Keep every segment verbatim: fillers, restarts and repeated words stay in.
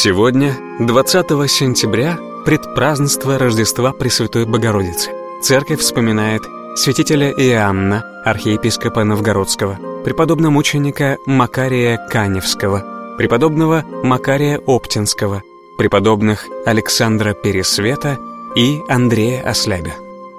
Сегодня, двадцатого сентября, предпразднество Рождества Пресвятой Богородицы. Церковь вспоминает святителя Иоанна, архиепископа Новгородского, преподобномученика Макария Каневского, преподобного Макария Оптинского, преподобных Александра Пересвета и Андрея Ослябя.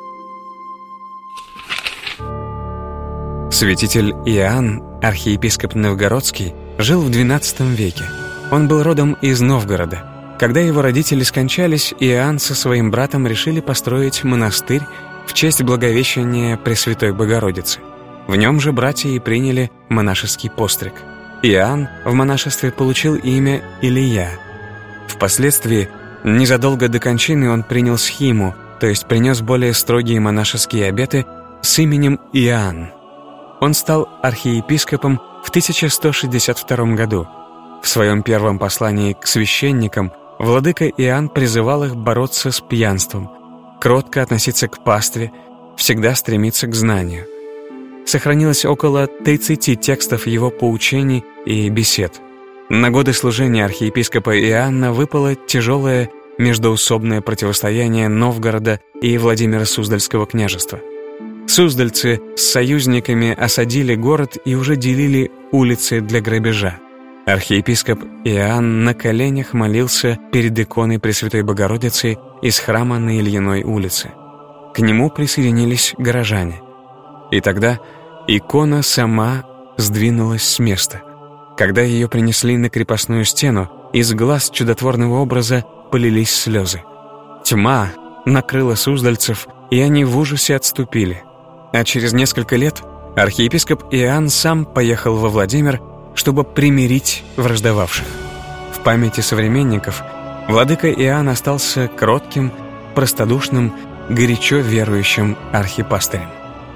Святитель Иоанн, архиепископ Новгородский, жил в двенадцатом веке. Он был родом из Новгорода. Когда его родители скончались, Иоанн со своим братом решили построить монастырь в честь Благовещения Пресвятой Богородицы. В нем же братья и приняли монашеский постриг. Иоанн в монашестве получил имя Илия. Впоследствии, незадолго до кончины, он принял схиму, то есть принес более строгие монашеские обеты с именем Иоанн. Он стал архиепископом в тысяча сто шестьдесят втором году. В своем первом послании к священникам владыка Иоанн призывал их бороться с пьянством, кротко относиться к пастве, всегда стремиться к знанию. Сохранилось около тридцати текстов его поучений и бесед. На годы служения архиепископа Иоанна выпало тяжелое междоусобное противостояние Новгорода и Владимира Суздальского княжества. Суздальцы с союзниками осадили город и уже делили улицы для грабежа. Архиепископ Иоанн на коленях молился перед иконой Пресвятой Богородицы из храма на Ильиной улице. К нему присоединились горожане. И тогда икона сама сдвинулась с места. Когда ее принесли на крепостную стену, из глаз чудотворного образа полились слезы. Тьма накрыла суздальцев, и они в ужасе отступили. А через несколько лет архиепископ Иоанн сам поехал во Владимир, чтобы примирить враждовавших. В памяти современников владыка Иоанн остался кротким, простодушным, горячо верующим архипастырем.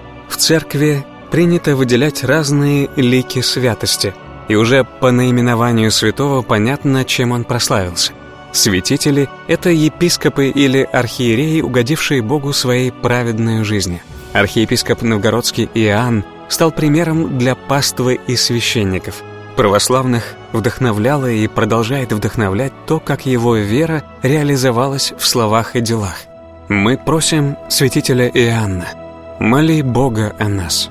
В церкви принято выделять разные лики святости, и уже по наименованию святого понятно, чем он прославился. Святители — это епископы или архиереи, угодившие Богу своей праведной жизнью. Архиепископ Новгородский Иоанн стал примером для паствы и священников. Православных вдохновляло и продолжает вдохновлять то, как его вера реализовалась в словах и делах. Мы просим святителя Иоанна: моли Бога о нас.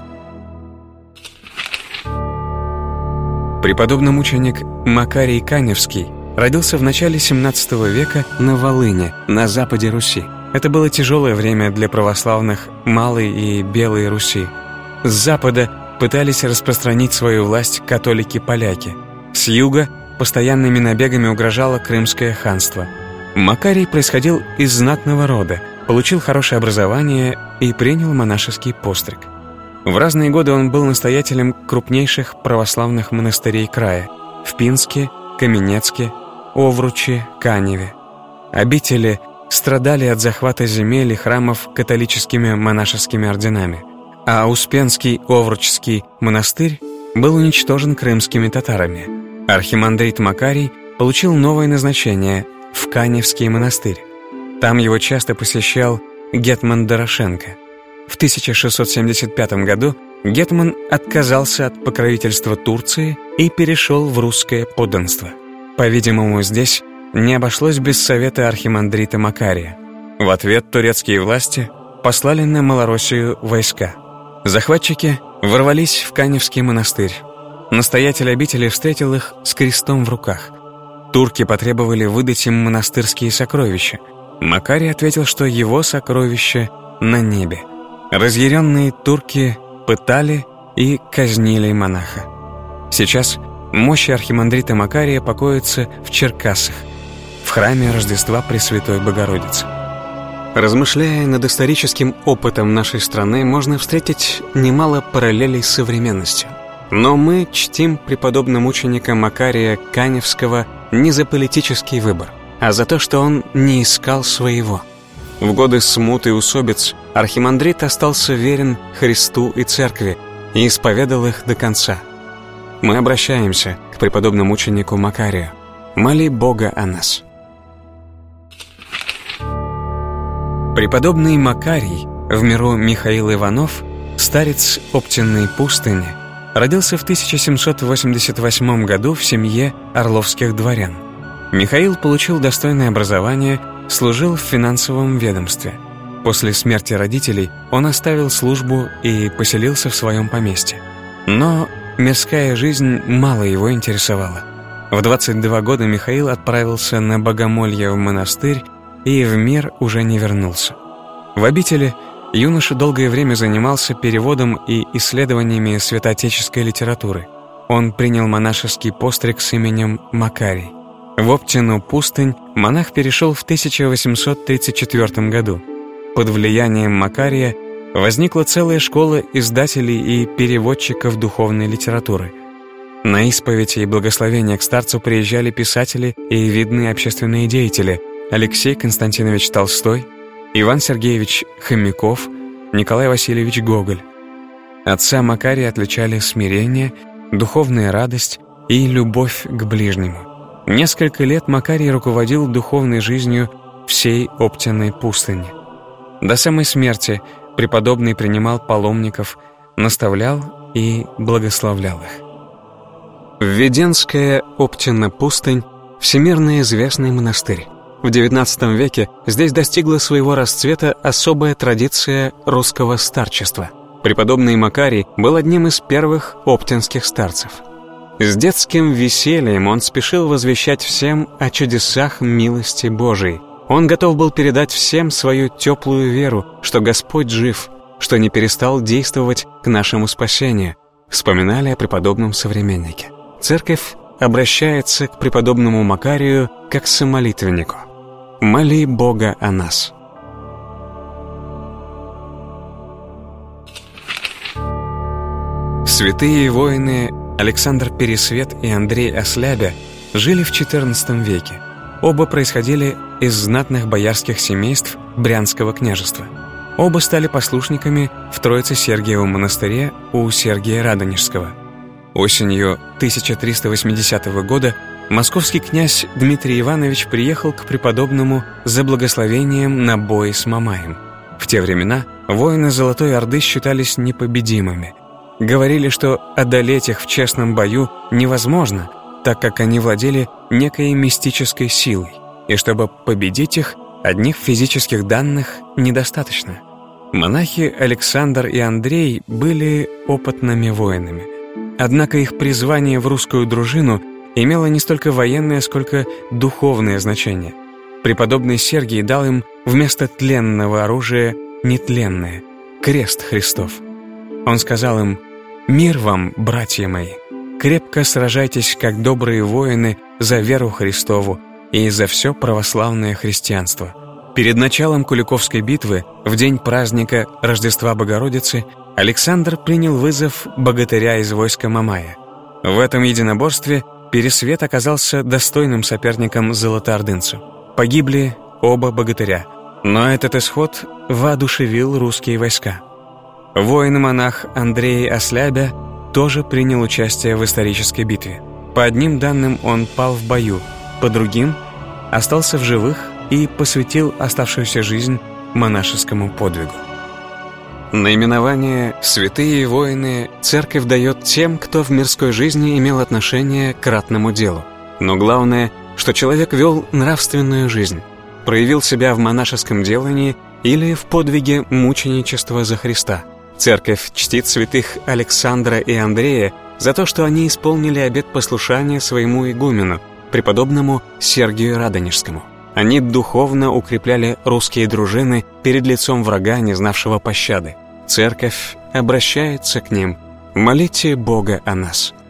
Преподобномученик Макарий Каневский родился в начале семнадцатого века на Волыне, на западе Руси. Это было тяжелое время для православных Малой и Белой Руси. С запада пытались распространить свою власть католики-поляки. С юга постоянными набегами угрожало Крымское ханство. Макарий происходил из знатного рода, получил хорошее образование и принял монашеский постриг. В разные годы он был настоятелем крупнейших православных монастырей края – в Пинске, Каменецке, Овруче, Каневе. Обители страдали от захвата земель и храмов католическими монашескими орденами, а Успенский Овручский монастырь был уничтожен крымскими татарами. Архимандрит Макарий получил новое назначение – в Каневский монастырь. Там его часто посещал гетман Дорошенко. В тысяча шестьсот семьдесят пятом году гетман отказался от покровительства Турции и перешел в русское подданство. По-видимому, здесь не обошлось без совета архимандрита Макария. В ответ турецкие власти послали на Малороссию войска. Захватчики ворвались в Каневский монастырь. Настоятель обители встретил их с крестом в руках. Турки потребовали выдать им монастырские сокровища. Макарий ответил, что его сокровища на небе. Разъяренные турки пытали и казнили монаха. Сейчас мощи архимандрита Макария покоятся в Черкассах, в храме Рождества Пресвятой Богородицы. Размышляя над историческим опытом нашей страны, можно встретить немало параллелей с современностью. Но мы чтим преподобномученика Макария Каневского не за политический выбор, а за то, что он не искал своего. В годы смут и усобиц архимандрит остался верен Христу и Церкви и исповедал их до конца. Мы обращаемся к преподобномученику Макарию: моли Бога о нас. Преподобный Макарий, в миру Михаил Иванов, старец Оптинной пустыни, родился в тысяча семьсот восемьдесят восьмом году в семье орловских дворян. Михаил получил достойное образование, служил в финансовом ведомстве. После смерти родителей он оставил службу и поселился в своем поместье. Но мирская жизнь мало его интересовала. В двадцать два года Михаил отправился на богомолье в монастырь и в мир уже не вернулся. В обители юноша долгое время занимался переводом и исследованиями святоотеческой литературы. Он принял монашеский постриг с именем Макарий. В Оптину пустынь монах перешел в тысяча восемьсот тридцать четвёртом году. Под влиянием Макария возникла целая школа издателей и переводчиков духовной литературы. На исповедь и благословение к старцу приезжали писатели и видные общественные деятели Алексей Константинович Толстой, Иван Сергеевич Хомяков, Николай Васильевич Гоголь. Отца Макария отличали смирение, духовная радость и любовь к ближнему. Несколько лет Макарий руководил духовной жизнью всей Оптиной пустыни. До самой смерти преподобный принимал паломников, наставлял и благословлял их. Введенская Оптина пустынь – всемирно известный монастырь. В девятнадцатом веке здесь достигла своего расцвета особая традиция русского старчества. Преподобный Макарий был одним из первых оптинских старцев. С детским весельем он спешил возвещать всем о чудесах милости Божией. Он готов был передать всем свою теплую веру, что Господь жив, что не перестал действовать к нашему спасению, вспоминали о преподобном современнике. Церковь обращается к преподобному Макарию как к самолитвеннику. «Моли Бога о нас». Святые воины Александр Пересвет и Андрей Ослябя жили в четырнадцатом веке. Оба происходили из знатных боярских семейств Брянского княжества. Оба стали послушниками в Троице-Сергиевом монастыре у Сергия Радонежского. Осенью тысяча триста восьмидесятого года московский князь Дмитрий Иванович приехал к преподобному за благословением на бой с Мамаем. В те времена воины Золотой Орды считались непобедимыми. Говорили, что одолеть их в честном бою невозможно, так как они владели некой мистической силой, и чтобы победить их, одних физических данных недостаточно. Монахи Александр и Андрей были опытными воинами. Однако их призвание в русскую дружину имело не столько военное, сколько духовное значение. Преподобный Сергий дал им вместо тленного оружия нетленное — крест Христов. Он сказал им: «Мир вам, братья мои! Крепко сражайтесь, как добрые воины, за веру Христову и за все православное христианство». Перед началом Куликовской битвы, в день праздника Рождества Богородицы, Александр принял вызов богатыря из войска Мамая. В этом единоборстве Пересвет оказался достойным соперником золотоордынцу. Погибли оба богатыря, но этот исход воодушевил русские войска. Воин-монах Андрей Ослябя тоже принял участие в исторической битве. По одним данным он пал в бою, по другим остался в живых и посвятил оставшуюся жизнь монашескому подвигу. Наименование «Святые воины» церковь дает тем, кто в мирской жизни имел отношение к ратному делу. Но главное, что человек вел нравственную жизнь, проявил себя в монашеском делании или в подвиге мученичества за Христа. Церковь чтит святых Александра и Андрея за то, что они исполнили обет послушания своему игумену, преподобному Сергию Радонежскому. Они духовно укрепляли русские дружины перед лицом врага, не знавшего пощады. Церковь обращается к ним: «Молите Бога о нас».